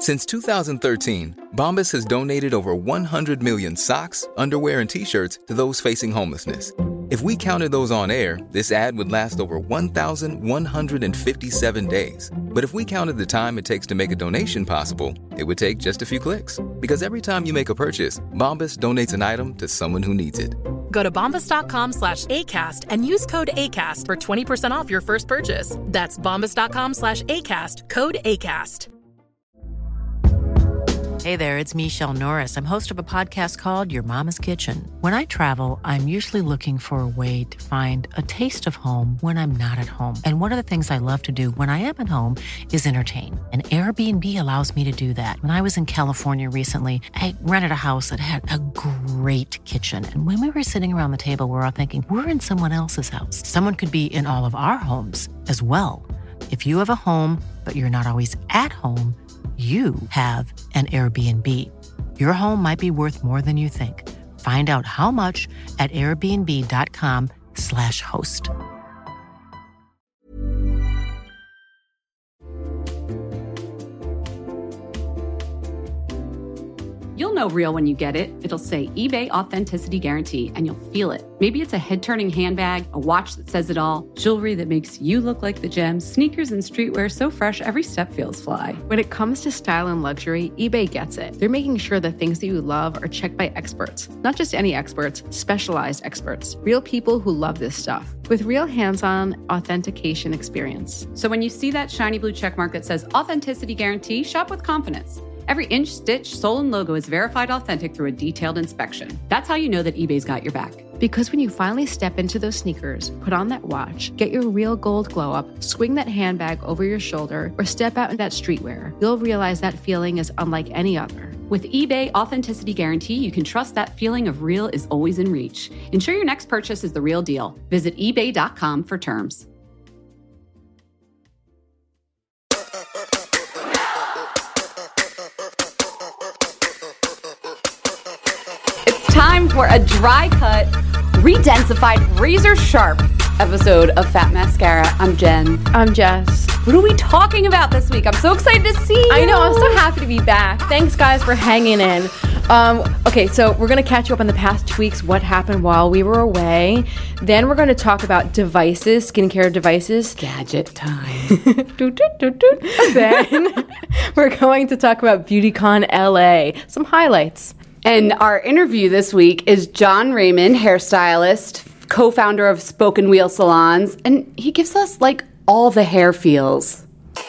Since 2013, Bombas has donated over 100 million socks, underwear, and T-shirts to those facing homelessness. If we counted those on air, this ad would last over 1,157 days. But if we counted the time it takes to make a donation possible, it would take just a few clicks. Because every time you make a purchase, Bombas donates an item to someone who needs it. Go to bombas.com/ACAST and use code ACAST for 20% off your first purchase. That's bombas.com/ACAST, code ACAST. Hey there, it's Michelle Norris. I'm host of a podcast called Your Mama's Kitchen. When I travel, I'm usually looking for a way to find a taste of home when I'm not at home. And one of the things I love to do when I am at home is entertain. And Airbnb allows me to do that. When I was in California recently, I rented a house that had a great kitchen. And when we were sitting around the table, we were all thinking, we're in someone else's house. Someone could be in all of our homes as well. If you have a home, but you're not always at home, you have an Airbnb. Your home might be worth more than you think. Find out how much at airbnb.com/host. You'll know real when you get it. It'll say eBay Authenticity Guarantee, and you'll feel it. Maybe it's a head-turning handbag, a watch that says it all, jewelry that makes you look like the gems, sneakers and streetwear so fresh every step feels fly. When it comes to style and luxury, eBay gets it. They're making sure the things that you love are checked by experts. Not just any experts, specialized experts. Real people who love this stuff. With real hands-on authentication experience. So when you see that shiny blue checkmark that says Authenticity Guarantee, shop with confidence. Every inch, stitch, sole, and logo is verified authentic through a detailed inspection. That's how you know that eBay's got your back. Because when you finally step into those sneakers, put on that watch, get your real gold glow up, swing that handbag over your shoulder, or step out in that streetwear, you'll realize that feeling is unlike any other. With eBay Authenticity Guarantee, you can trust that feeling of real is always in reach. Ensure your next purchase is the real deal. Visit ebay.com for terms. Time for a dry cut, redensified, razor sharp episode of Fat Mascara. I'm Jen. I'm Jess. What are we talking about this week? I'm so excited to see you. I know, I'm so happy to be back. Thanks, guys, for hanging in. Okay, so we're going to catch you up on the past 2 weeks, what happened while we were away. Then we're going to talk about devices, skincare devices. Gadget time. Then we're going to talk about BeautyCon LA. Some highlights. And our interview this week is John Raymond, hairstylist, co-founder of Spoken Wheel Salons, and he gives us like all the hair feels.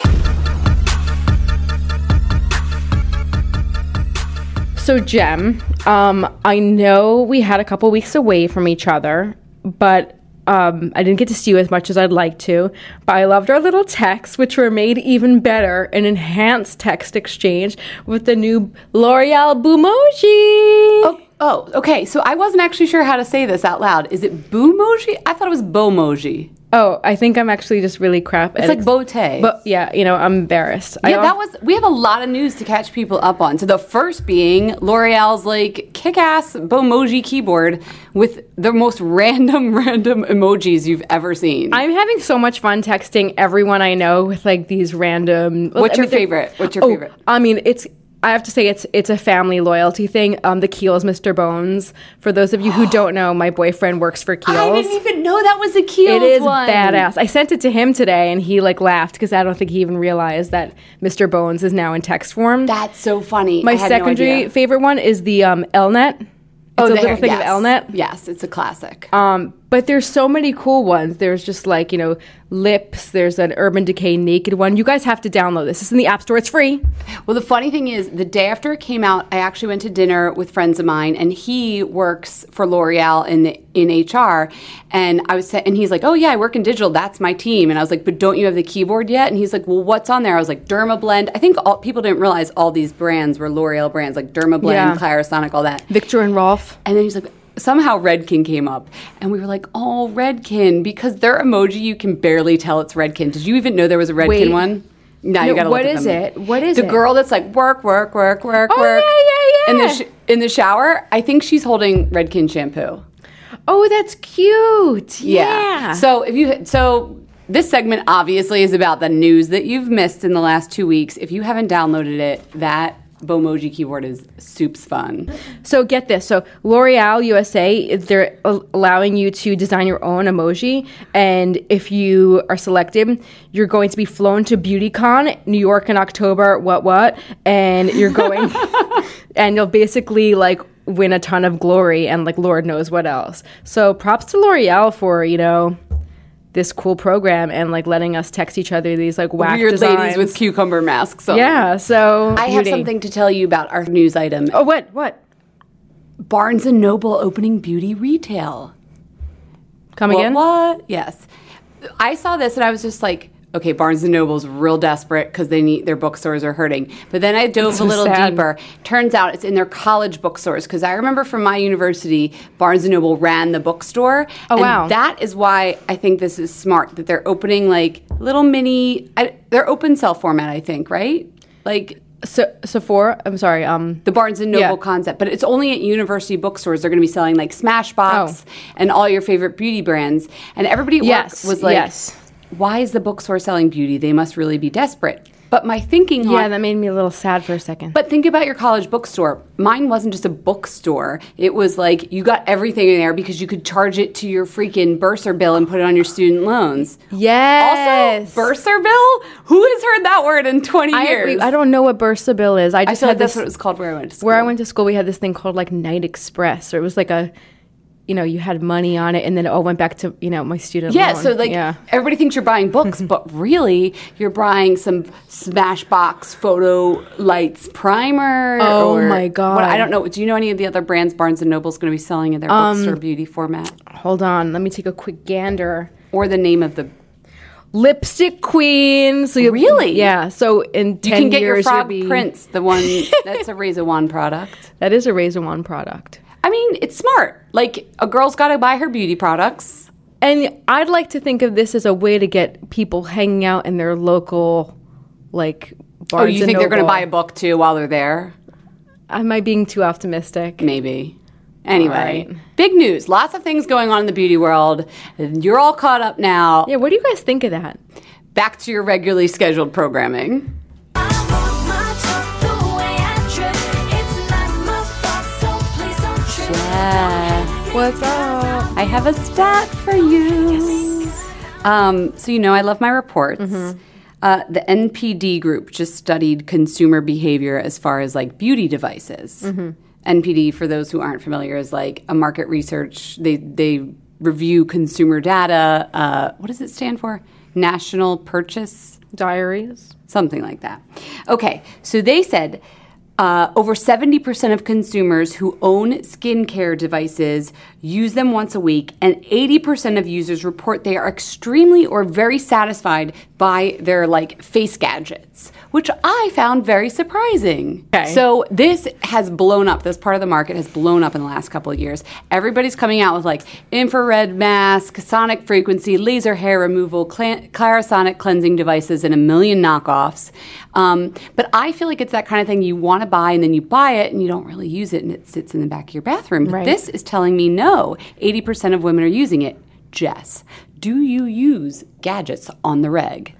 So Jem, I know we had a couple weeks away from each other, but I didn't get to see you as much as I'd like to, but I loved our little texts, which were made even better, an enhanced text exchange with the new L'Oreal Boomoji. Oh, okay. So I wasn't actually sure how to say this out loud. Is it Boomoji? I thought it was Beaumoji. Oh, I think I'm actually just really crap at it. It's like Beauté. But yeah, I'm embarrassed. Yeah, we have a lot of news to catch people up on. So the first being L'Oreal's like kick-ass Beaumoji keyboard with the most random emojis you've ever seen. I'm having so much fun texting everyone I know with like these random. What's your favorite? I mean, I have to say it's a family loyalty thing. The Kiehl's Mr. Bones. For those of you who don't know, my boyfriend works for Kiehl's. I didn't even know that was a Kiehl's one. It is badass. I sent it to him today, and he like laughed because I don't think he even realized that Mr. Bones is now in text form. That's so funny. My secondary favorite one is the Elnet. It's a little thing of Elnet. Yes, it's a classic. But there's so many cool ones. There's just like, Lips. There's an Urban Decay Naked one. You guys have to download this. It's in the App Store. It's free. Well, the funny thing is, the day after it came out, I actually went to dinner with friends of mine, and he works for L'Oreal in HR. And and he's like, "Oh yeah, I work in digital. That's my team." And I was like, "But don't you have the keyboard yet?" And he's like, "Well, what's on there?" I was like, Dermablend. I think people didn't realize all these brands were L'Oreal brands, like Dermablend, Clarisonic, all that. Victor and Rolf. And then he's like, somehow Redken came up, and we were like, "Oh, Redken," because their emoji, you can barely tell it's Redken. Did you even know there was a Redken one? No, you gotta look at them. What is it? The girl that's like work, Yeah. in the shower. I think she's holding Redken shampoo. Oh, that's cute. Yeah. So this segment obviously is about the news that you've missed in the last 2 weeks. If you haven't downloaded it, that Bomoji keyboard is soups fun. So get this. So L'Oreal USA, they're allowing you to design your own emoji. And if you are selected, you're going to be flown to BeautyCon, New York in October, and you're going, and you'll basically like win a ton of glory and like Lord knows what else. So props to L'Oreal for, this cool program and like letting us text each other these like whack weird designs. Ladies with cucumber masks on. Yeah, so I have something to tell you about our news item. Oh, what? Barnes & Noble opening beauty retail. Come again? What? Yes. I saw this and I was just like, okay, Barnes & Noble's real desperate because their bookstores are hurting. But then I dove a little deeper. Turns out it's in their college bookstores because I remember from my university, Barnes & Noble ran the bookstore. Oh, and wow. that is why I think this is smart, that they're opening like little mini, they're open cell format, I think, right? Like... Sephora, I'm sorry. The Barnes & Noble concept. But it's only at university bookstores. They're going to be selling like Smashbox and all your favorite beauty brands. And everybody at work was like... Why is the bookstore selling beauty? They must really be desperate. But my thinking... Yeah, that made me a little sad for a second. But think about your college bookstore. Mine wasn't just a bookstore. It was like you got everything in there because you could charge it to your freaking bursar bill and put it on your student loans. Yes. Also, bursar bill? Who has heard that word in 20 years? I don't know what bursar bill is. I feel like that's what it was called where I went to school. Where I went to school, we had this thing called like Night Express. Or it was like a... you had money on it, and then it all went back to, my student loan. So, everybody thinks you're buying books, but really, you're buying some Smashbox Photo Lights primer. Oh, my God. I don't know. Do you know any of the other brands Barnes & Noble's going to be selling in their bookstore beauty format? Hold on. Let me take a quick gander. Or the name of the... Lipstick Queen. So really? Yeah. So in 10 years, you can get your Frog Prince, the one that's a Razor Wand product. That is a Razor Wand product. I mean, it's smart. Like, a girl's got to buy her beauty products. And I'd like to think of this as a way to get people hanging out in their local, like, Barnes & you think Noble. They're going to buy a book, too, while they're there? Am I being too optimistic? Maybe. Anyway, big news. Lots of things going on in the beauty world. You're all caught up now. Yeah, what do you guys think of that? Back to your regularly scheduled programming. What's up? I have a stat for you. Yes. So I love my reports. Mm-hmm. The NPD group just studied consumer behavior as far as like beauty devices. Mm-hmm. NPD, for those who aren't familiar, is like a market research. They review consumer data. What does it stand for? National Purchase Diaries? Something like that. Okay, so they said over 70% of consumers who own skincare devices use them once a week, and 80% of users report they are extremely or very satisfied by their face gadgets, which I found very surprising. Okay. So this has blown up. This part of the market has blown up in the last couple of years. Everybody's coming out with infrared mask, sonic frequency, laser hair removal, Clarisonic cleansing devices, and a million knockoffs. But I feel like it's that kind of thing you want to buy and then you buy it and you don't really use it and it sits in the back of your bathroom. But this is telling me no. 80% of women are using it. Jess, do you use gadgets on the reg?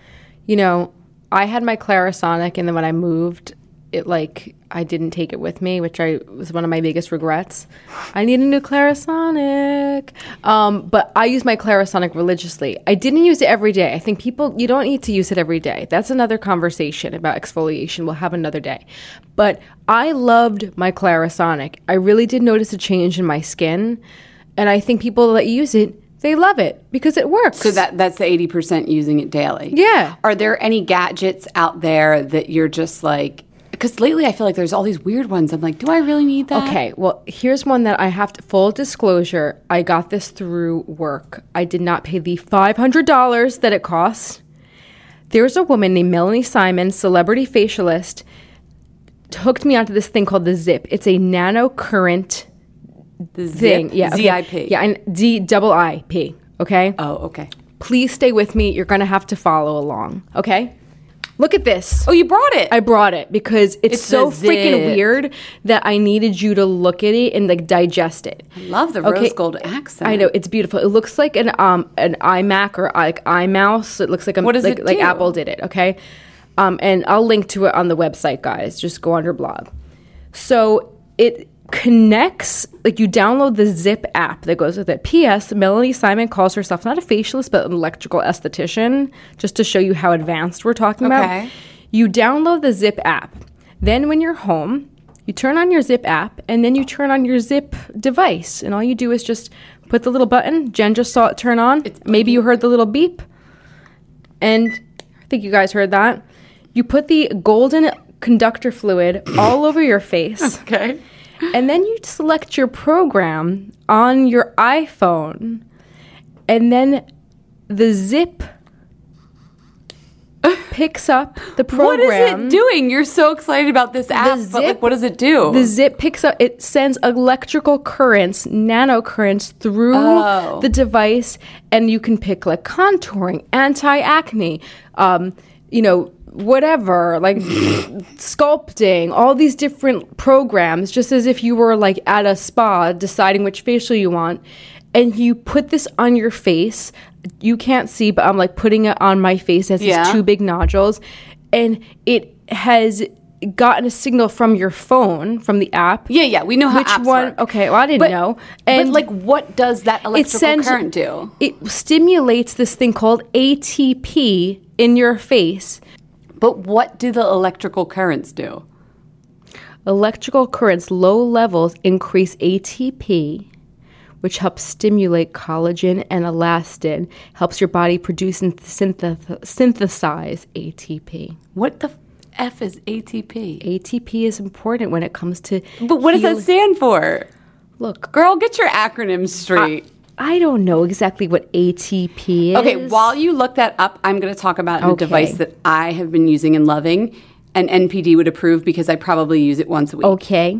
I had my Clarisonic, and then when I moved, I didn't take it with me, which was one of my biggest regrets. I need a new Clarisonic. But I use my Clarisonic religiously. I didn't use it every day. I think you don't need to use it every day. That's another conversation about exfoliation. We'll have another day. But I loved my Clarisonic. I really did notice a change in my skin. And I think people that use it, they love it because it works. So that's the 80% using it daily. Yeah. Are there any gadgets out there that you're just because lately I feel like there's all these weird ones. I'm like, do I really need that? Okay, well, here's one that I have to, full disclosure, I got this through work. I did not pay the $500 that it costs. There's a woman named Melanie Simon, celebrity facialist, hooked me onto this thing called the Zip. It's a nano current thing. Yeah, ZIP. Yeah, and ZIIP, okay? Oh, okay. Please stay with me. You're going to have to follow along, okay? Look at this. Oh, you brought it. I brought it because it's so the freaking zip. weird that I needed you to look at it and like digest it. I love the rose gold accent. I know, it's beautiful. It looks like an iMac or like iMouse. It looks like What does it like do? Apple did it. Okay, and I'll link to it on the website, guys. Just go on your blog. So it connects, like you download the Zip app that goes with it. P.S. Melanie Simon calls herself not a facialist but an electrical esthetician, just to show you how advanced we're talking Okay. about. You download the Zip app. Then when you're home, you turn on your Zip app and then you turn on your Zip device. And all you do is just put the little button. Jen just saw it turn on. Maybe you heard the little beep. And I think you guys heard that. You put the golden conductor fluid all over your face. Okay. And then you select your program on your iPhone. And then the Zip picks up the program. What is it doing? You're so excited about this app, but like, what does it do? The Zip picks up, it sends electrical currents, nanocurrents through the device, and you can pick like contouring, anti-acne, whatever, like sculpting, all these different programs, just as if you were like at a spa deciding which facial you want. And you put this on your face. You can't see, but I'm like putting it on my face as these two big nodules. And it has gotten a signal from your phone, from the app. Yeah, we know how Which apps one? work. Okay, well, I didn't know. But like, what does that electrical current do? It stimulates this thing called ATP in your face. But what do the electrical currents do? Electrical currents, low levels, increase ATP, which helps stimulate collagen and elastin, helps your body produce and synthesize ATP. What the F is ATP? ATP is important when it comes to... But what does that stand for? Look, Girl, get your acronyms straight. I don't know exactly what ATP is. Okay, while you look that up, I'm going to talk about a device that I have been using and loving, and NPD would approve because I probably use it once a week. Okay.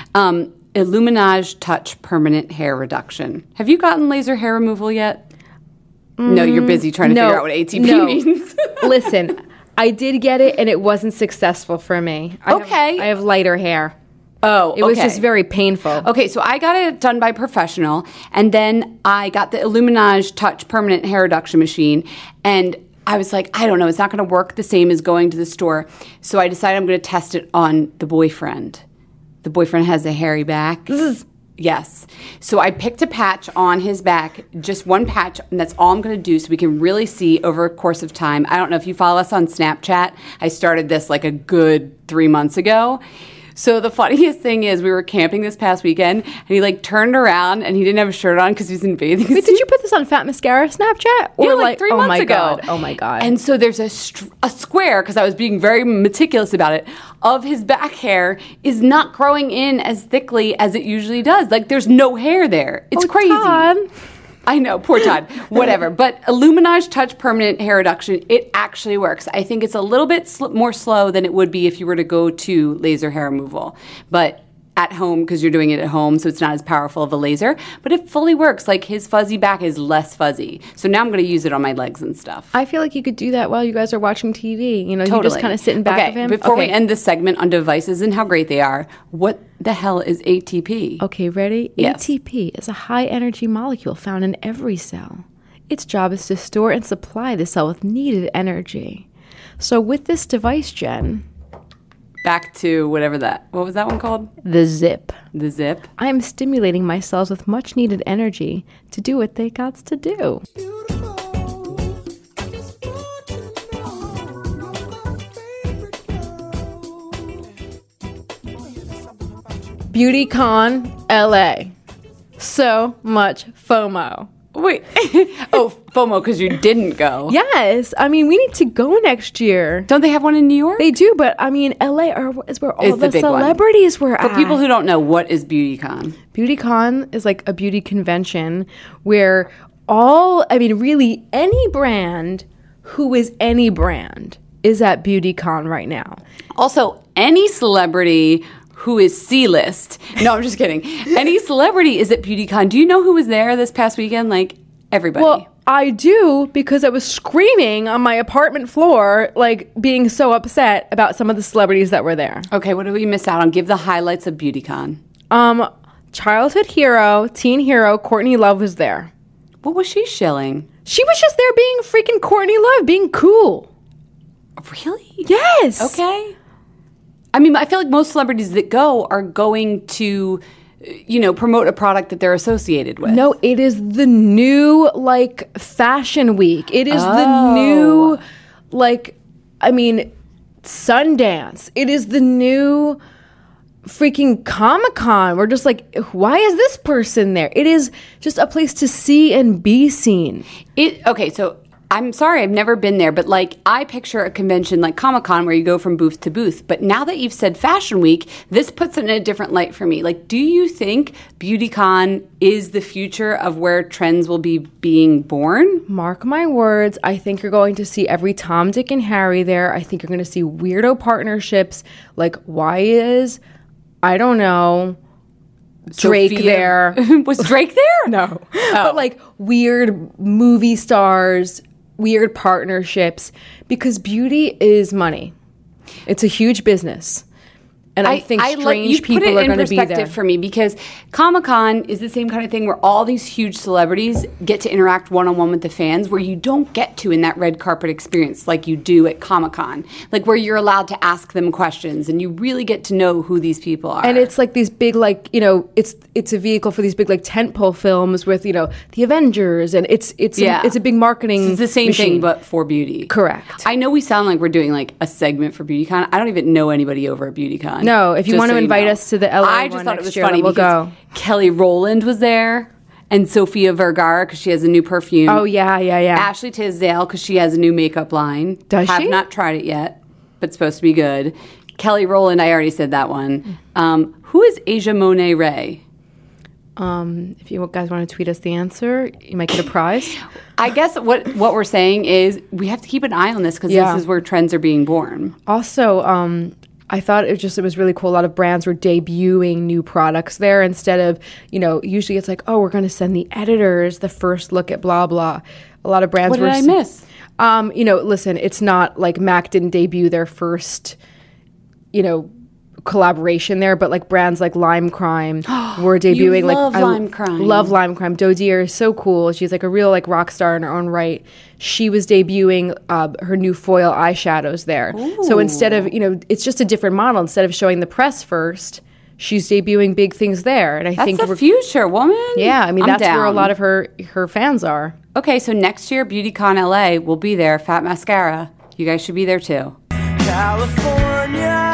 Illuminage Touch Permanent Hair Reduction. Have you gotten laser hair removal yet? No, you're busy trying to figure out what ATP means. Listen, I did get it, and it wasn't successful for me. I have lighter hair. Oh, It was just very painful. Okay, so I got it done by a professional, and then I got the Illuminage Touch Permanent Hair Reduction Machine, and I was like, I don't know, it's not going to work the same as going to the store. So I decided I'm going to test it on the boyfriend. The boyfriend has a hairy back. Yes. So I picked a patch on his back, just one patch, and that's all I'm going to do so we can really see over a course of time. I don't know if you follow us on Snapchat. I started this like a good 3 months ago. So the funniest thing is we were camping this past weekend, and he like turned around and he didn't have a shirt on because he was in bathing suit. Wait, did you put this on Fat Mascara Snapchat? Or like 3 months ago. Oh my God. And so there's a square, because I was being very meticulous about it, of his back hair is not growing in as thickly as it usually does. Like there's no hair there. It's crazy. Todd. I know, poor Todd. Whatever. But Illuminage Touch Permanent Hair Reduction, it actually works. I think it's a little bit more slow than it would be if you were to go to laser hair removal. But at home, because you're doing it at home, so it's not as powerful of a laser. But it fully works. Like his fuzzy back is less fuzzy. So now I'm going to use it on my legs and stuff. I feel like you could do that while you guys are watching TV. You know, you just kind of sit in back of him. Before we end this segment on devices and how great they are, what the hell is ATP? Okay, ready? Yes. ATP is a high-energy molecule found in every cell. Its job is to store and supply the cell with needed energy. So with this device, Jen... Back to what was that one called? The Zip. The Zip. I am stimulating my cells with much-needed energy to do what they got to do. BeautyCon LA. So much FOMO. Wait. Oh, FOMO because you didn't go. Yes. I mean, we need to go next year. Don't they have one in New York? They do, but I mean, LA is where all the big one. celebrities were at. For people who don't know, what is BeautyCon? BeautyCon is like a beauty convention where really any brand who is any brand is at BeautyCon right now. Also, any celebrity who is C-list. No, I'm just kidding. Any celebrity is at BeautyCon. Do you know who was there this past weekend? Like everybody. Well, I do because I was screaming on my apartment floor, like being so upset about some of the celebrities that were there. Okay, what did we miss out on? Give the highlights of BeautyCon. Childhood hero, teen hero, Courtney Love was there. What was she shilling? She was just there being freaking Courtney Love, being cool. Really? Yes. Okay. I mean, I feel like most celebrities that go are going to, promote a product that they're associated with. No, it is the new, fashion week. It is the new, Sundance. It is the new freaking Comic-Con. We're just like, why is this person there? It is just a place to see and be seen. Okay, so I'm sorry, I've never been there, but I picture a convention like Comic-Con where you go from booth to booth. But now that you've said Fashion Week, this puts it in a different light for me. Do you think BeautyCon is the future of where trends will be being born? Mark my words, I think you're going to see every Tom, Dick, and Harry there. I think you're going to see weirdo partnerships. Why is, I don't know, Drake there? Was Drake there? No. Oh. But weird movie stars, weird partnerships, because beauty is money. It's a huge business. And I think strange people are going to be there. You put it in perspective for me, because Comic-Con is the same kind of thing where all these huge celebrities get to interact one-on-one with the fans, where you don't get to in that red carpet experience like you do at Comic-Con. Where you're allowed to ask them questions and you really get to know who these people are. And it's these big, it's a vehicle for these big, tentpole films with, the Avengers, and it's a big marketing It's the same machine. thing, but for beauty. Correct. I know we sound like we're doing a segment for BeautyCon. I don't even know anybody over at BeautyCon. No, if you want to invite us to the LA I just one thought next it was year, funny we'll because go. Kelly Rowland was there, and Sofia Vergara because she has a new perfume. Oh, yeah. Ashley Tisdale because she has a new makeup line. Does she? Have not tried it yet, but it's supposed to be good. Kelly Rowland, I already said that one. Who is Asia Monet Ray? If you guys want to tweet us the answer, you might get a prize. I guess what we're saying is we have to keep an eye on this because this is where trends are being born. Also, I thought it was really cool. A lot of brands were debuting new products there instead of, usually it's we're going to send the editors the first look at blah, blah. A lot of brands What did I miss? Listen, it's not MAC didn't debut their first, collaboration there, but brands like Lime Crime were debuting. You love Lime Crime. Love Lime Crime. Dodier is so cool. She's a real rock star in her own right. She was debuting her new foil eyeshadows there. Ooh. So instead of it's just a different model. Instead of showing the press first, she's debuting big things there. And I think that's the future, woman. Yeah, that's down. where a lot of her fans are. Okay, so next year BeautyCon LA will be there. Fat Mascara. You guys should be there too. California.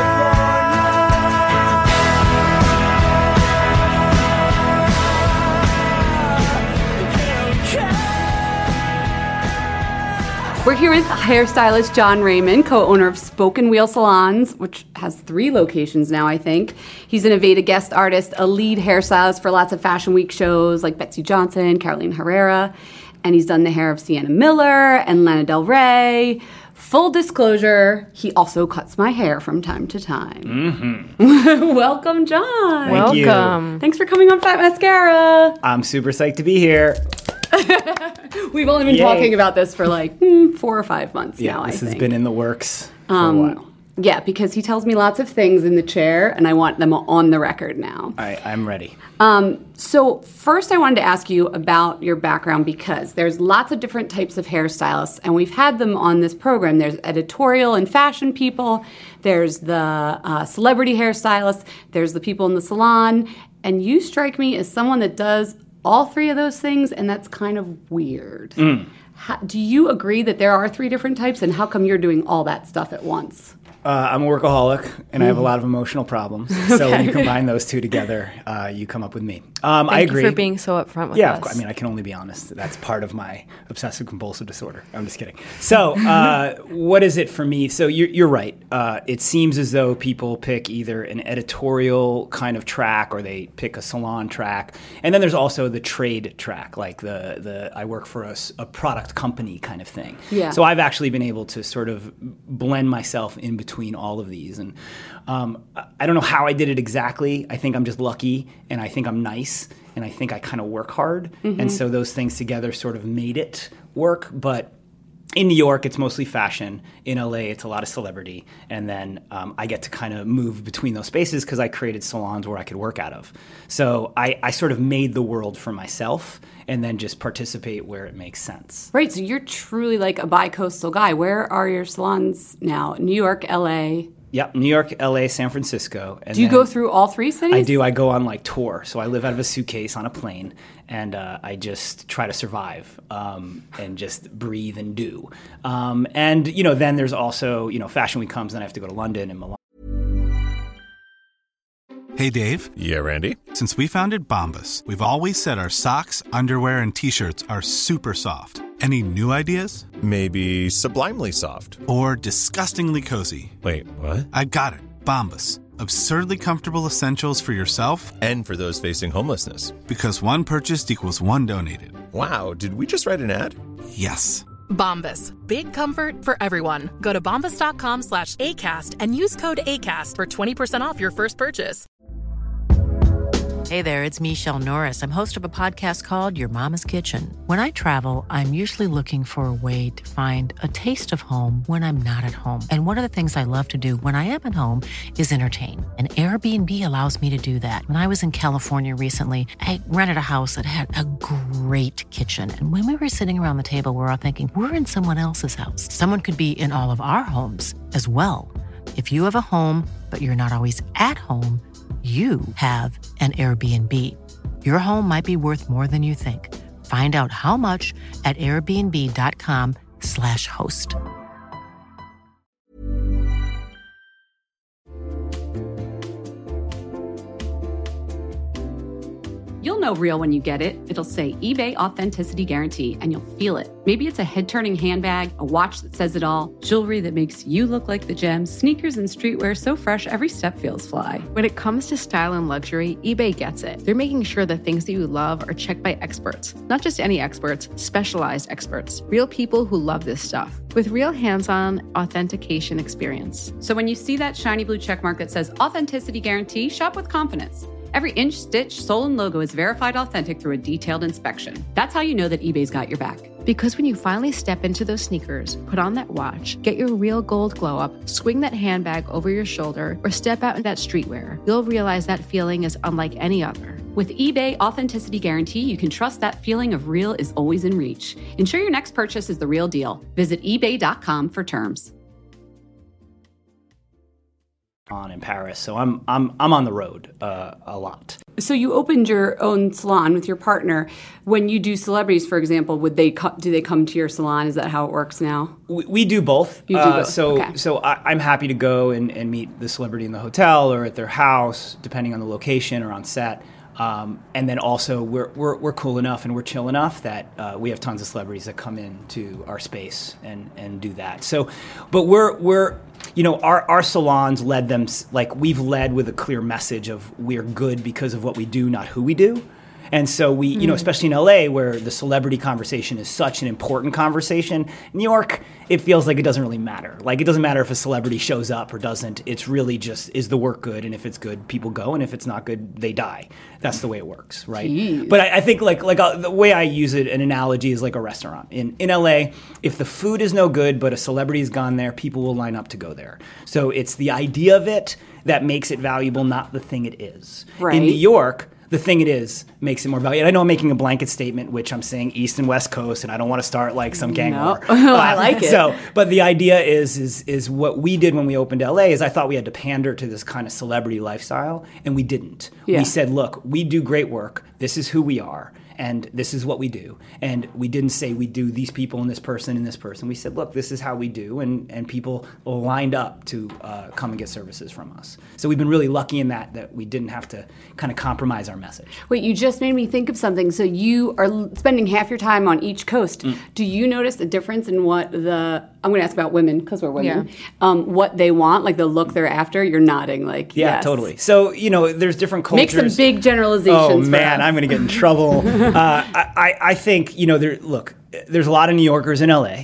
We're here with hairstylist John Raymond, co-owner of Spoken Wheel Salons, which has 3 locations now, I think. He's an Aveda guest artist, a lead hairstylist for lots of Fashion Week shows like Betsy Johnson, Carolina Herrera, and he's done the hair of Sienna Miller and Lana Del Rey. Full disclosure, he also cuts my hair from time to time. Mm-hmm. Welcome, John. Welcome. Thanks for coming on Fat Mascara. I'm super psyched to be here. We've only been talking about this for 4 or 5 months now, I think. This has been in the works for a while. Yeah, because he tells me lots of things in the chair, and I want them on the record now. I'm ready. So first I wanted to ask you about your background, because there's lots of different types of hairstylists, and we've had them on this program. There's editorial and fashion people. There's the celebrity hairstylists. There's the people in the salon. And you strike me as someone that does all 3 of those things, and that's kind of weird. Do you agree that there are 3 different types, and how come you're doing all that stuff at once? I'm a workaholic, and I have a lot of emotional problems. So when you combine those 2 together, you come up with me. I agree. Thank you for being so upfront with us. Yeah, of course. I can only be honest. That's part of my obsessive-compulsive disorder. I'm just kidding. So what is it for me? So you're right. It seems as though people pick either an editorial kind of track or they pick a salon track. And then there's also the trade track, like the I work for a product company kind of thing. Yeah. So I've actually been able to sort of blend myself in between between all of these. And I don't know how I did it exactly. I think I'm just lucky, and I think I'm nice, and I think I kind of work hard. And so those things together sort of made it work. But in New York, it's mostly fashion. In LA, it's a lot of celebrity. And then I get to kind of move between those spaces because I created salons where I could work out of. So I sort of made the world for myself and then just participate where it makes sense. Right, so you're truly like a bi-coastal guy. Where are your salons now? New York, LA? Yep, New York, LA, San Francisco. And do you go through all three cities? I do. I go on like tour. So I live out of a suitcase on a plane, and I just try to survive and just breathe and do. And, then there's also, Fashion Week comes, and I have to go to London and Milan. Hey, Dave. Yeah, Randy. Since we founded Bombas, we've always said our socks, underwear, and T-shirts are super soft. Any new ideas? Maybe sublimely soft. Or disgustingly cozy. Wait, what? I got it. Bombas. Absurdly comfortable essentials for yourself and for those facing homelessness. Because one purchased equals one donated. Wow, did we just write an ad? Yes. Bombas. Big comfort for everyone. Go to bombas.com/ACAST and use code ACAST for 20% off your first purchase. Hey there, it's Michelle Norris. I'm host of a podcast called Your Mama's Kitchen. When I travel, I'm usually looking for a way to find a taste of home when I'm not at home. And one of the things I love to do when I am at home is entertain. And Airbnb allows me to do that. When I was in California recently, I rented a house that had a great kitchen. And when we were sitting around the table, we were all thinking, we're in someone else's house. Someone could be in all of our homes as well. If you have a home, but you're not always at home, you have an Airbnb. Your home might be worth more than you think. Find out how much at airbnb.com/host. You'll know real when you get it. It'll say eBay Authenticity Guarantee, and you'll feel it. Maybe it's a head-turning handbag, a watch that says it all, jewelry that makes you look like the gems, sneakers and streetwear so fresh every step feels fly. When it comes to style and luxury, eBay gets it. They're making sure the things that you love are checked by experts. Not just any experts, specialized experts. Real people who love this stuff. With real hands-on authentication experience. So when you see that shiny blue checkmark that says Authenticity Guarantee, shop with confidence. Every inch, stitch, sole, and logo is verified authentic through a detailed inspection. That's how you know that eBay's got your back. Because when you finally step into those sneakers, put on that watch, get your real gold glow up, swing that handbag over your shoulder, or step out in that streetwear, you'll realize that feeling is unlike any other. With eBay Authenticity Guarantee, you can trust that feeling of real is always in reach. Ensure your next purchase is the real deal. Visit ebay.com for terms. On in Paris, so I'm on the road a lot. So you opened your own salon with your partner. When you do celebrities, for example, do they come to your salon? Is that how it works now? We do both. You do both. So I'm happy to go and meet the celebrity in the hotel or at their house, depending on the location or on set. And then also we're cool enough and we're chill enough that we have tons of celebrities that come into our space and do that. So, but we're our salons we've led with a clear message of we're good because of what we do, not who we do. And so we, especially in LA where the celebrity conversation is such an important conversation, New York, it feels like it doesn't really matter. Like it doesn't matter if a celebrity shows up or doesn't. It's really just, is the work good? And if it's good, people go. And if it's not good, they die. That's the way it works, right? Jeez. But I think the way I use it, an analogy is like a restaurant. In LA, if the food is no good, but a celebrity's gone there, people will line up to go there. So it's the idea of it that makes it valuable, not the thing it is. Right. In New York, the thing it is makes it more valuable. And I know I'm making a blanket statement, which I'm saying East and West Coast, and I don't want to start like some gang war. I like it. So, but the idea is what we did when we opened LA is I thought we had to pander to this kind of celebrity lifestyle, and we didn't. Yeah. We said, look, we do great work. This is who we are. And this is what we do. And we didn't say we do these people and this person and this person. We said, look, this is how we do. And people lined up to come and get services from us. So we've been really lucky in that we didn't have to kind of compromise our message. Wait, you just made me think of something. So you are spending half your time on each coast. Do you notice a difference in what I'm going to ask about women because we're women, what they want, like the look they're after? You're nodding like, yeah, yes. Totally. So, there's different cultures. Make some big generalizations. Oh, man, I'm going to get in trouble. I think, there's a lot of New Yorkers in LA,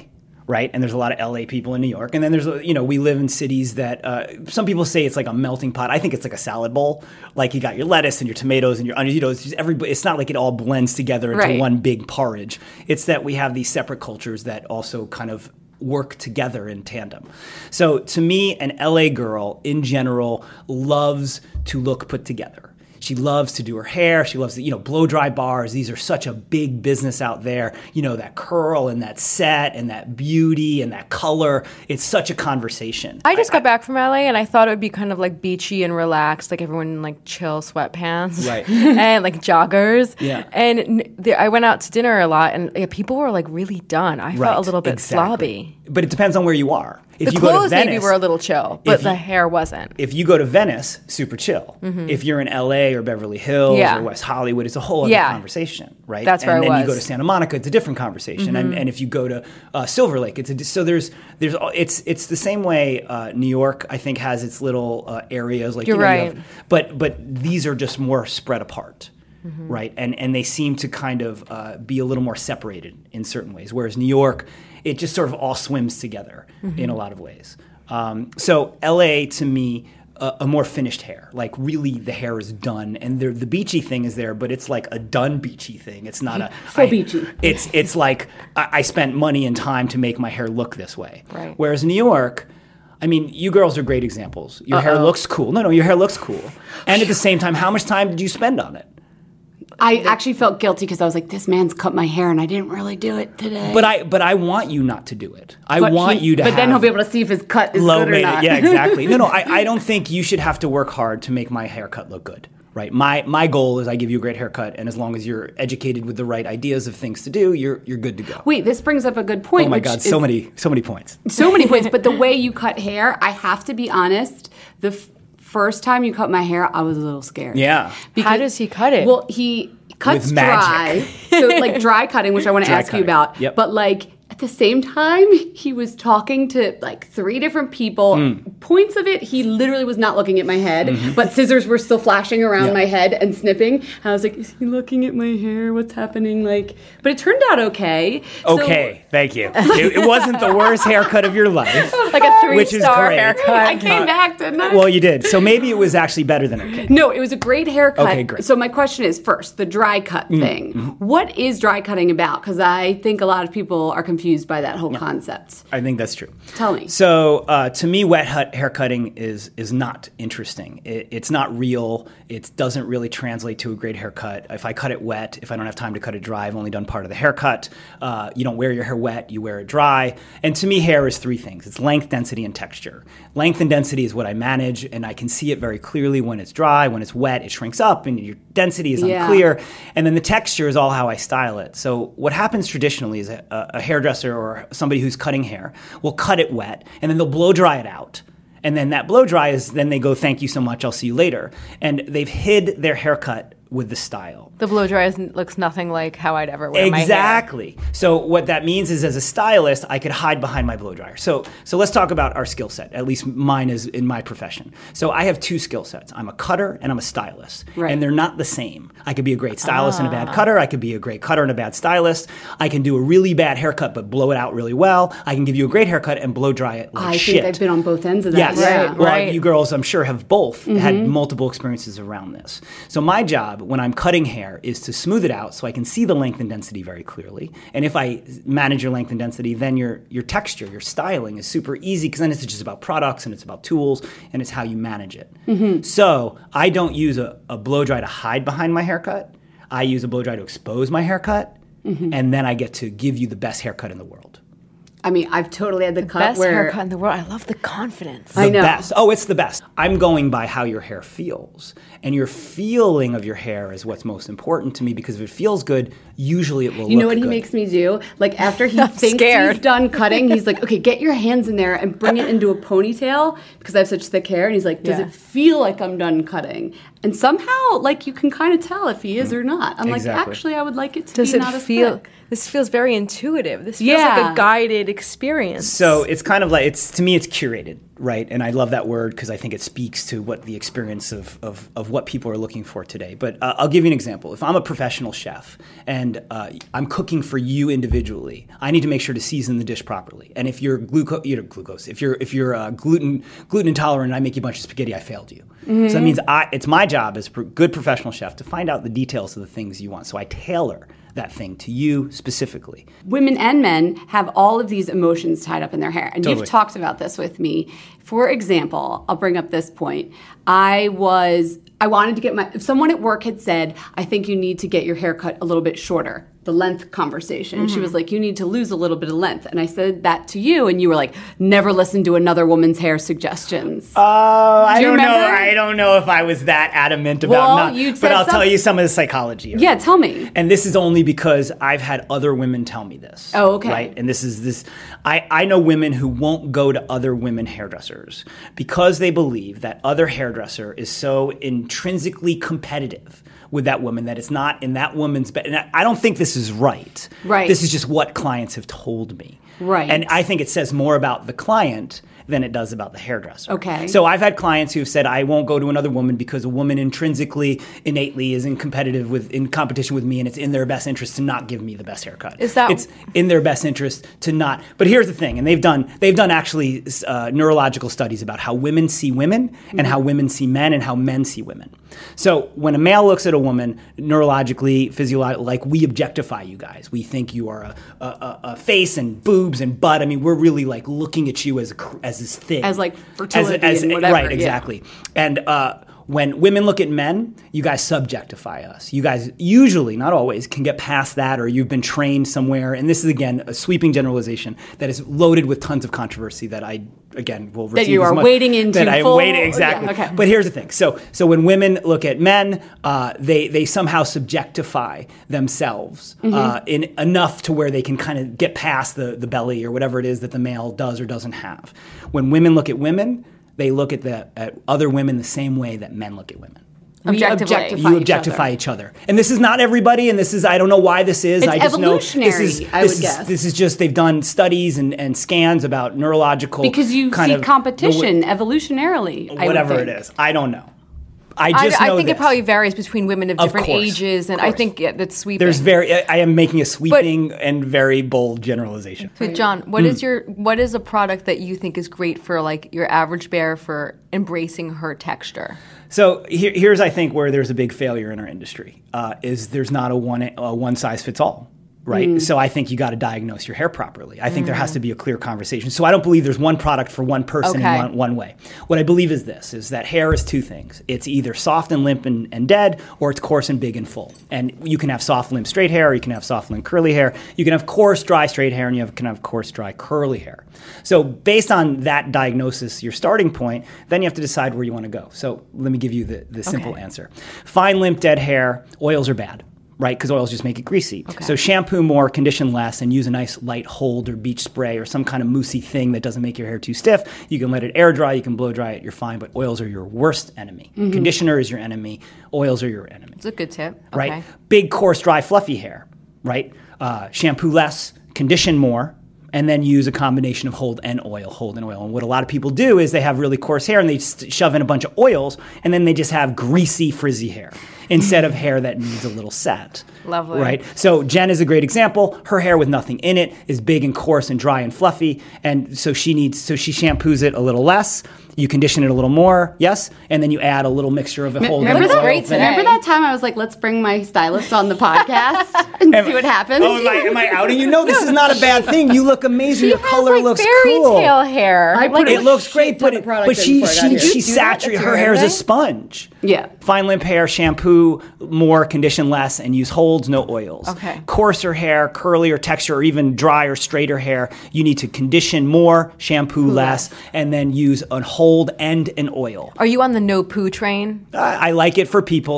right? And there's a lot of LA people in New York. And then there's, we live in cities that some people say it's like a melting pot. I think it's like a salad bowl. Like you got your lettuce and your tomatoes and your onions. It's just everybody. It's not like it all blends together into one big porridge. It's that we have these separate cultures that also kind of work together in tandem. So to me, an LA girl in general loves to look put together. She loves to do her hair. She loves to, blow dry bars. These are such a big business out there. That curl and that set and that beauty and that color. It's such a conversation. I just got back from LA and I thought it would be kind of like beachy and relaxed, like everyone in like chill sweatpants, right? And like joggers. Yeah. And I went out to dinner a lot and people were like really done. I felt a little bit slobby. But it depends on where you are. If the you clothes go to Venice, maybe were a little chill, but the hair wasn't. If you go to Venice, super chill. Mm-hmm. If you're in LA or Beverly Hills or West Hollywood, it's a whole other conversation, right? That's where I was. And then you go to Santa Monica, it's a different conversation. Mm-hmm. And if you go to Silver Lake, it's the same way New York, I think, has its little areas. Like you're right. But these are just more spread apart. Mm-hmm. Right, and they seem to kind of be a little more separated in certain ways, whereas New York, it just sort of all swims together in a lot of ways. So LA, to me, a more finished hair, like really the hair is done, and the beachy thing is there, but it's like a done beachy thing. It's not beachy. It's like I spent money and time to make my hair look this way. Right. Whereas New York, I mean, you girls are great examples. Your hair looks cool. No, your hair looks cool. And at the same time, how much time did you spend on it? I actually felt guilty because I was like, this man's cut my hair and I didn't really do it today. But I want you not to do it. I want you to But then he'll be able to see if his cut is good or not. Yeah, exactly. No, I don't think you should have to work hard to make my haircut look good. Right. My goal is I give you a great haircut, and as long as you're educated with the right ideas of things to do, you're good to go. Wait, this brings up a good point. Oh my God, so many points. So many points. But the way you cut hair, I have to be honest, the first time you cut my hair, I was a little scared. Yeah. How does he cut it? Well, he cuts with dry. So like dry cutting, which I want to ask you about. Yep. But like at the same time, he was talking to like 3 different people. Points of it, he literally was not looking at my head, but scissors were still flashing around my head and snipping. And I was like, is he looking at my hair? What's happening? Like, but it turned out okay. Okay, thank you. It wasn't the worst haircut of your life. Like a 3-star haircut. I came back, didn't I? Well, you did. So maybe it was actually better than okay. No, it was a great haircut. Okay, great. So my question is, first, the dry cut thing. What is dry cutting about? Because I think a lot of people are confused by that whole concept. I think that's true. Tell me. So to me, wet haircutting is not interesting. It's not real. It doesn't really translate to a great haircut. If I cut it wet, if I don't have time to cut it dry, I've only done part of the haircut. You don't wear your hair wet, you wear it dry. And to me, hair is 3 things. It's length, density, and texture. Length and density is what I manage, and I can see it very clearly when it's dry. When it's wet, it shrinks up, and your density is unclear. And then the texture is all how I style it. So what happens traditionally is a hairdresser or somebody who's cutting hair will cut it wet, and then they'll blow dry it out. And then that blow dry is, then they go, thank you so much, I'll see you later. And they've hid their haircut with the style. The blow dry looks nothing like how I'd ever wear my hair. Exactly. So what that means is, as a stylist, I could hide behind my blow dryer. So let's talk about our skill set. At least mine is in my profession. So I have 2 skill sets. I'm a cutter and I'm a stylist. Right. And they're not the same. I could be a great stylist and a bad cutter. I could be a great cutter and a bad stylist. I can do a really bad haircut but blow it out really well. I can give you a great haircut and blow dry it like shit. I think I've been on both ends of that. Yes. Right. Well, you girls, I'm sure, have both had multiple experiences around this. So my job when I'm cutting hair is to smooth it out so I can see the length and density very clearly. And if I manage your length and density, then your texture, your styling is super easy, because then it's just about products and it's about tools and it's how you manage it. So I don't use a blow dry to hide behind my haircut. I use a blow dry to expose my haircut, and then I get to give you the best haircut in the world. I mean, I've totally had the cut Best where... haircut in the world. I love the confidence. I know. Best. Oh, it's the best. I'm going by how your hair feels. And your feeling of your hair is what's most important to me, because if it feels good, usually it will look good. You know what he makes me do? Like, after he thinks he's done cutting, he's like, okay, get your hands in there and bring it into a ponytail, because I have such thick hair. And he's like, does it feel like I'm done cutting? And somehow, like, you can kind of tell if he is or not. I'm like, actually, I would like it to be not as thick. This feels very intuitive. This feels like a guided experience. So it's kind of like, to me, it's curated, right? And I love that word because I think it speaks to what the experience of what people are looking for today. But I'll give you an example. If I'm a professional chef and I'm cooking for you individually, I need to make sure to season the dish properly. And if you're if you're gluten intolerant and I make you a bunch of spaghetti, I failed you. So that means it's my job as a good professional chef to find out the details of the things you want. So I tailor that thing to you specifically. Women and men have all of these emotions tied up in their hair. And Totally. You've talked about this with me. For example, I'll bring up this point. I wanted to get someone at work had said, I think you need to get your hair cut a little bit shorter. The length conversation. She was like, you need to lose a little bit of length. And I said that to you, and you were like, never listen to another woman's hair suggestions. I Do you don't know. remember? I don't know if I was that adamant about Well, not. you'd But said I'll tell some- you some of the psychology of it. Yeah, tell me. And this is only because I've had other women tell me this. Oh, okay. Right? And this is this. I know women who won't go to other women hairdressers because they believe that other hairdresser is so intrinsically competitive with that woman that it's not in that woman's best. And I don't think this is right. Right. This is just what clients have told me. Right. And I think it says more about the client than it does about the hairdresser. Okay. So I've had clients who've said, I won't go to another woman because a woman intrinsically, innately is in competition with me, and it's in their best interest to not give me the best haircut. It's in their best interest to not. But here's the thing, and they've done actually neurological studies about how women see women and how women see men and how men see women. So when a male looks at a woman, neurologically, physiologically, like we objectify you guys. We think you are a face and boobs and butt. I mean, we're really like looking at you as this thing. As like fertility and whatever. Right, exactly. And when women look at men, you guys subjectify us. You guys usually, not always, can get past that, or you've been trained somewhere. And this is, again, a sweeping generalization that is loaded with tons of controversy that I, again, will receive That you as are much, wading into that I'm full- wading, exactly. Yeah, okay. But here's the thing. So when women look at men, they somehow subjectify themselves in enough to where they can kind of get past the belly or whatever it is that the male does or doesn't have. When women look at women, they look at other women the same way that men look at women. You objectify each other. And this is not everybody, and this is, I don't know why this is. It's I just know evolutionary, I would guess. This is just, they've done studies and scans about neurological Because you kind see of competition evolutionarily. whatever it is. I don't know. I just know I think this. it probably varies between women of different course, ages, and I think that's sweeping. I am making a sweeping and very bold generalization. So John, what is a product that you think is great for like your average bear for embracing her texture? So here's, I think, where there's a big failure in our industry, is there's not a one size fits all. Right. So I think you got to diagnose your hair properly. I think there has to be a clear conversation. So I don't believe there's one product for one person in one way. What I believe is this, is that hair is two things. It's either soft and limp and dead, or it's coarse and big and full. And you can have soft, limp, straight hair, or you can have soft, limp, curly hair. You can have coarse, dry, straight hair, and you can have coarse, dry, curly hair. So based on that diagnosis, your starting point, then you have to decide where you want to go. So let me give you the simple answer. Fine, limp, dead hair, oils are bad. Right, because oils just make it greasy. Okay. So shampoo more, condition less, and use a nice light hold or beach spray or some kind of moussey thing that doesn't make your hair too stiff. You can let it air dry, you can blow dry it, you're fine, but oils are your worst enemy. Conditioner is your enemy, oils are your enemy. It's a good tip. Right? Okay. Big, coarse, dry, fluffy hair, right? Shampoo less, condition more, and then use a combination of hold and oil. And what a lot of people do is they have really coarse hair and they shove in a bunch of oils, and then they just have greasy, frizzy hair instead of hair that needs a little set. Lovely. Right? So Jen is a great example. Her hair with nothing in it is big and coarse and dry and fluffy, and so she shampoos it a little less. You condition it a little more, yes, and then you add a little mixture of a hold. Remember today. that time I was like, let's bring my stylist on the podcast and see what happens? Oh, am I outing you? No, this is not a bad thing. You look amazing. Your color looks fairy cool. tale hair. It looks great, but she saturates her hair as a sponge. Yeah. Fine limp hair, shampoo more, condition less, and use holds, no oils. Okay. Coarser hair, curlier texture, or even drier, straighter hair, you need to condition more, shampoo less, and then use a hold and an oil. Are you on the no poo train? I like it for people.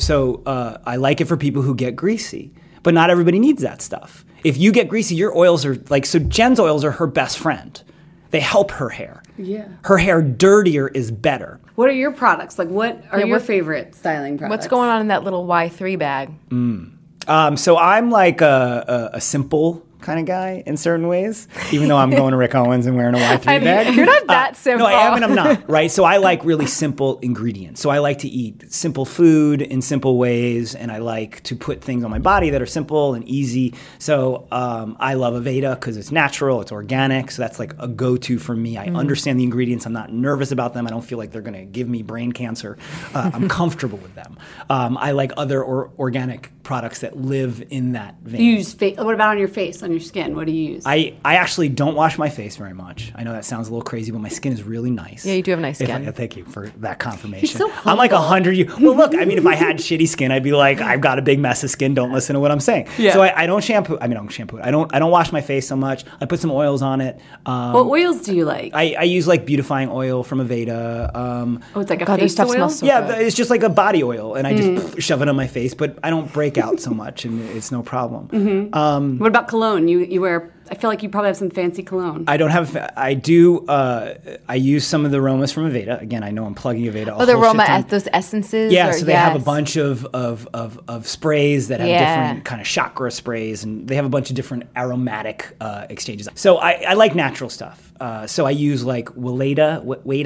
I like it for people who get greasy, but not everybody needs that stuff. If you get greasy, your oils are Jen's oils are her best friend. They help her hair. Yeah. Her hair dirtier is better. What are your products? Like, what are your favorite styling products? What's going on in that little Y3 bag? So I'm like a simple kind of guy in certain ways, even though I'm going to Rick Owens and wearing a Y3 bag. You're not that simple. No, I am and I'm not, right? So I like really simple ingredients. So I like to eat simple food in simple ways, and I like to put things on my body that are simple and easy. So I love Aveda because it's natural, it's organic, so that's like a go-to for me. I understand the ingredients. I'm not nervous about them. I don't feel like they're going to give me brain cancer. I'm comfortable with them. I like other organic products that live in that vein. You use what about on your face, on your skin? What do you use? I actually don't wash my face very much. I know that sounds a little crazy, but my skin is really nice. Yeah, you do have nice skin. Thank you for that confirmation. He's so I'm like humble. 100 years. Well, look, I mean, if I had shitty skin, I'd be like, I've got a big mess of skin. Don't listen to what I'm saying. Yeah. So I don't shampoo. I don't shampoo it. I don't wash my face so much. I put some oils on it. What oils do you like? I use like beautifying oil from Aveda. It's like a God, face this stuff oil? smells so Yeah, good. it's just like a body oil, and I just shove it on my face, but I don't break out so much, and it's no problem. What about cologne? You wear, I feel like you probably have some fancy cologne. I don't have, I do, I use some of the aromas from Aveda. Again, I know I'm plugging Aveda. Oh, the aroma, those essences? Yeah, or, so they have a bunch of sprays that have different kind of chakra sprays, and they have a bunch of different aromatic exchanges. So I like natural stuff. So I use like Weleda, we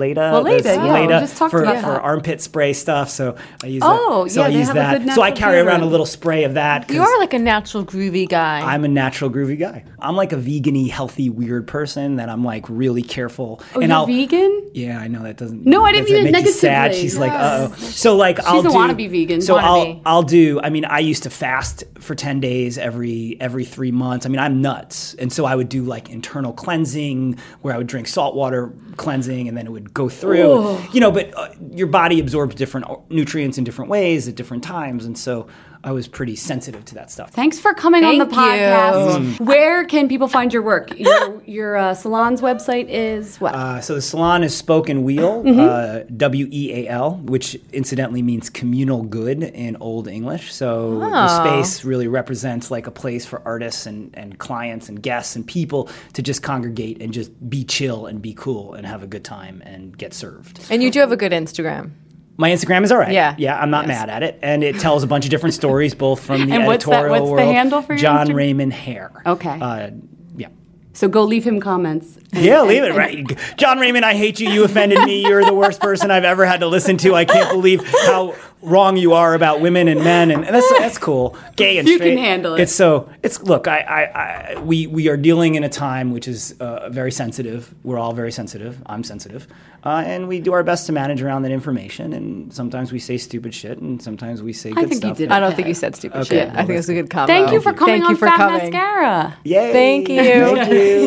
just talked for about that. armpit spray stuff. So I use Oh, that. So yeah, I they use have a that. good So I natural carry around a deodorant. little spray of that. 'cause You are like a natural groovy guy. I'm a natural groovy guy. I'm like a vegan-y, healthy, weird person that I'm like really careful. Oh, and you're vegan? Yeah, I know that doesn't. No, I didn't does that mean it make you sad. negatively. She's like, uh-oh. So like, I'll a do. wannabe vegan. So Wannabe. I'll do. I mean, I used to fast for 10 days every 3 months. I mean, I'm nuts, and so I would do like internal cleansing where I would drink salt water cleansing, and then it would go through. You know, but your body absorbs different nutrients in different ways at different times, and so I was pretty sensitive to that stuff. Thanks for coming on the Thank you. podcast. Where can people find your work? Your salon's website is what? So the salon is Spoken Wheel, WEAL, which incidentally means communal good in Old English. So the space really represents like a place for artists and clients and guests and people to just congregate and just be chill and be cool and have a good time and get served. And you do have a good Instagram. My Instagram is all right. Yeah. I'm not mad at it. And it tells a bunch of different stories, both from the And what's that- editorial what's the world. handle for your John Instagram? Raymond Hair. Okay. Yeah. So go leave him comments. Yeah, leave it, right? John Raymond, I hate you. You offended me. You're the worst person I've ever had to listen to. I can't believe how wrong you are about women and men, and that's cool. Gay and You straight. can handle it. Look. We are dealing in a time which is very sensitive. We're all very sensitive. I'm sensitive, and we do our best to manage around that information. And sometimes we say stupid shit, and sometimes we say good think you stuff. did I don't think you said stupid Okay, shit. well, I think it's a good combo. Thank you for coming Thank on you for Fat coming. Mascara. Yay! Thank you. Thank you.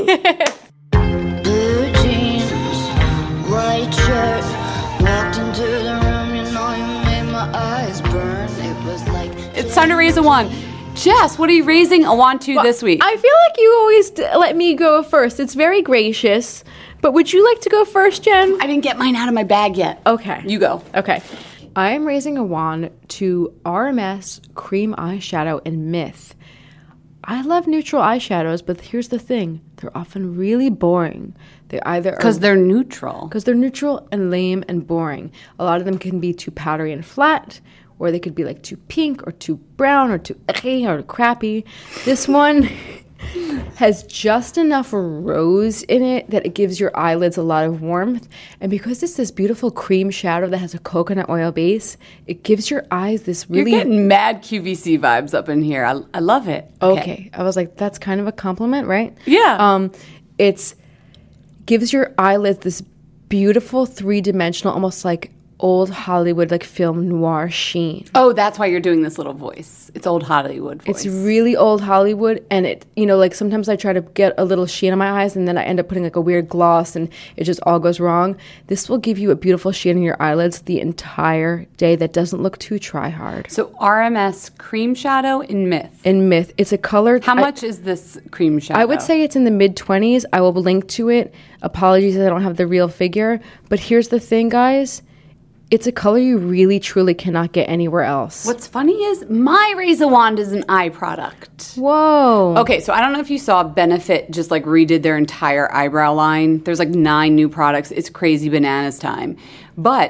Blue jeans, white shirt. Walked into the room, you know you made my eyes burn. It was like It's time to raise a wand. Jess, what are you raising a wand to this week? I feel like you always let me go first. It's very gracious. But would you like to go first, Jen? I didn't get mine out of my bag yet. Okay. You go. Okay. I am raising a wand to RMS Cream Eyeshadow in Myth. I love neutral eyeshadows, but here's the thing. They're often really boring. They either Because they're neutral. Because they're neutral and lame and boring. A lot of them can be too powdery and flat, or they could be like too pink or too brown or too or crappy. This one has just enough rose in it that it gives your eyelids a lot of warmth. And because it's this beautiful cream shadow that has a coconut oil base, it gives your eyes this really... You're getting mad QVC vibes up in here. I love it. Okay. I was like, that's kind of a compliment, right? Yeah. It's gives your eyelids this beautiful three-dimensional, almost like old Hollywood, like film noir sheen. Oh, that's why you're doing this little voice. It's old Hollywood voice. It's really old Hollywood, and it, like sometimes I try to get a little sheen on my eyes, and then I end up putting like a weird gloss, and it just all goes wrong. This will give you a beautiful sheen in your eyelids the entire day that doesn't look too try hard. So RMS Cream Shadow in Myth. In Myth, it's a color. How much is this cream shadow? I would say it's in the mid-20s. I will link to it. Apologies that I don't have the real figure, but here's the thing, guys. It's a color you really, truly cannot get anywhere else. What's funny is my Razor Wand is an eye product. Whoa. Okay, so I don't know if you saw Benefit just like redid their entire eyebrow line. There's like 9 new products. It's crazy bananas time. But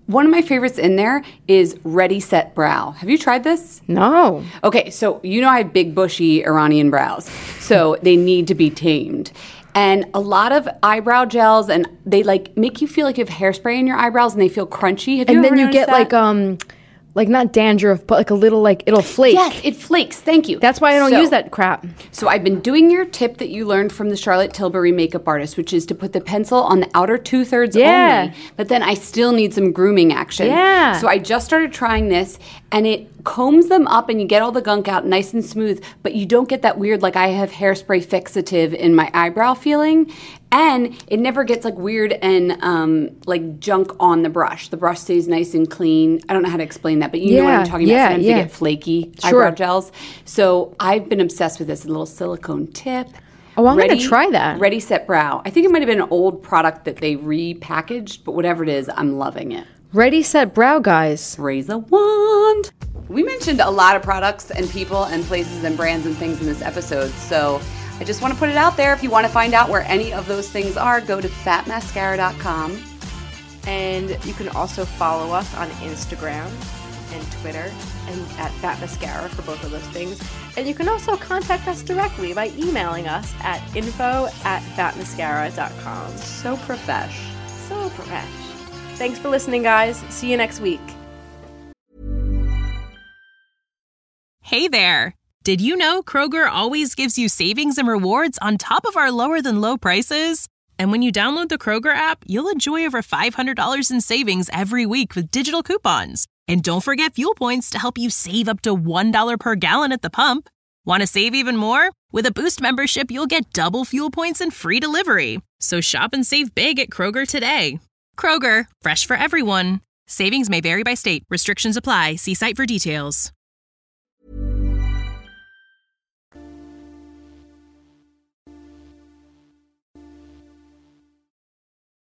One of my favorites in there is Ready Set Brow. Have you tried this? No. Okay, so you know I have big, bushy Iranian brows, so they need to be tamed. And a lot of eyebrow gels, and they like make you feel like you have hairspray in your eyebrows, and they feel crunchy. Have you ever noticed that? Like not dandruff, but like a little like it'll flake. Yes, it flakes. Thank you. That's why I don't use that crap. So I've been doing your tip that you learned from the Charlotte Tilbury makeup artist, which is to put the pencil on the outer 2/3 only. But then I still need some grooming action. Yeah. So I just started trying this, and it combs them up, and you get all the gunk out nice and smooth. But you don't get that weird like I have hairspray fixative in my eyebrow feeling. And it never gets like weird and like junk on the brush. The brush stays nice and clean. I don't know how to explain that, but you know what I'm talking about. Sometimes they get flaky eyebrow gels. So I've been obsessed with this little silicone tip. Oh, I'm going to try that. Ready Set Brow. I think it might have been an old product that they repackaged, but whatever it is, I'm loving it. Ready Set Brow, guys. Raise a wand. We mentioned a lot of products and people and places and brands and things in this episode, so I just want to put it out there. If you want to find out where any of those things are, go to fatmascara.com. And you can also follow us on Instagram and Twitter and at Fat Mascara for both of those things. And you can also contact us directly by emailing us at info@fatmascara.com. So profesh. So profesh. Thanks for listening, guys. See you next week. Hey there. Did you know Kroger always gives you savings and rewards on top of our lower than low prices? And when you download the Kroger app, you'll enjoy over $500 in savings every week with digital coupons. And don't forget fuel points to help you save up to $1 per gallon at the pump. Want to save even more? With a Boost membership, you'll get double fuel points and free delivery. So shop and save big at Kroger today. Kroger, fresh for everyone. Savings may vary by state. Restrictions apply. See site for details.